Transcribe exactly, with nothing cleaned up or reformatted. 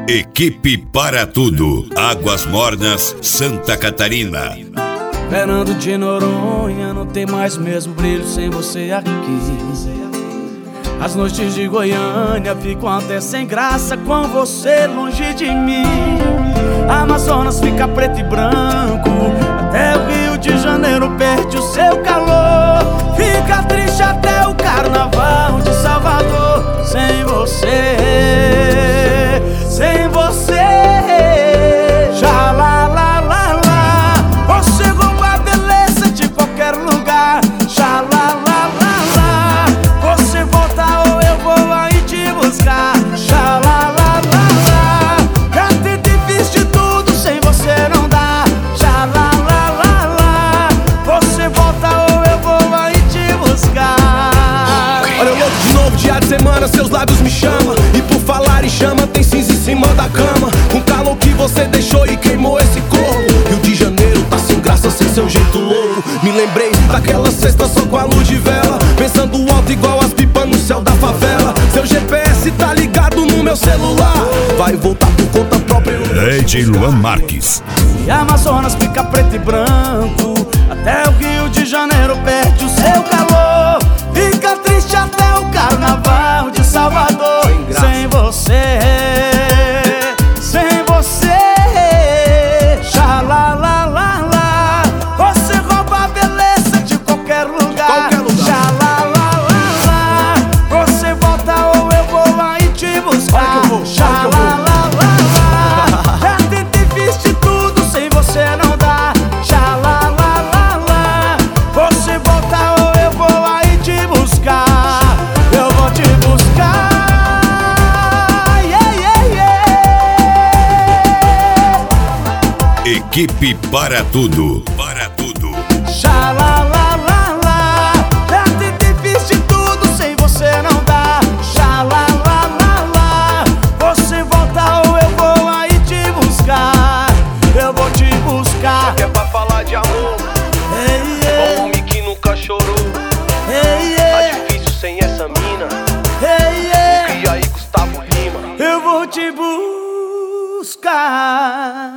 Equipe Para Tudo, Águas Mornas, Santa Catarina. Fernando de Noronha, não tem mais mesmo brilho sem você aqui. As noites de Goiânia ficam até sem graça com você longe de mim. A Amazonas fica preto e branco, até o Rio de Janeiro perde o seu calor. Fica triste até o Carnaval de Salvador sem você, sem você. Já lá, lá, lá, lá, você rouba a beleza de qualquer lugar. Já lá, lá, lá, lá, você volta ou eu vou aí te buscar. Já lá, lá, lá, lá, já tentei, fiz de tudo, sem você não dá. Já lá, lá, lá, lá, você volta ou eu vou aí te buscar. Olha eu louco de novo, dia de semana, seus lábios me chamam. E por falar em chama, tem cinza em cima da cama. Com calor que você deixou e queimou esse corpo. Rio de Janeiro tá sem graça, sem seu jeito louco. Me lembrei daquela sexta só com a luz de vela, pensando alto igual as pipas no céu da favela. Seu G P S tá ligado no meu celular, vai voltar por conta própria. D J Luan Marques. E a Amazonas fica preto e branco, até o Rio de Janeiro perde o seu calor. Fica triste até o Carnaval de Salvador sem você, sem você. Já lá, lá, lá, lá, você rouba a beleza de qualquer lugar. Já lá, lá, lá, lá, você volta ou eu vou aí te buscar. Já lá, lá, lá, lá, já tentei, fiz de tudo, sem você não dá. Já lá, lá, lá, lá, você volta ou eu vou aí te buscar. Eu vou te buscar. Yeah, yeah, yeah. Equipe Para Tudo. Para Tudo. Já lá, lá, lá, lá, já tentei, fiz de tudo, sem você não dá. Já lá, lá, lá, lá, você volta ou eu vou aí te buscar. Eu vou te buscar. Que é pra falar de amor, Hey, yeah. homem que nunca chorou. Hey, yeah. Tá difícil sem essa mina. Hey, yeah. E aí, Gustavo Lima? Eu vou te buscar.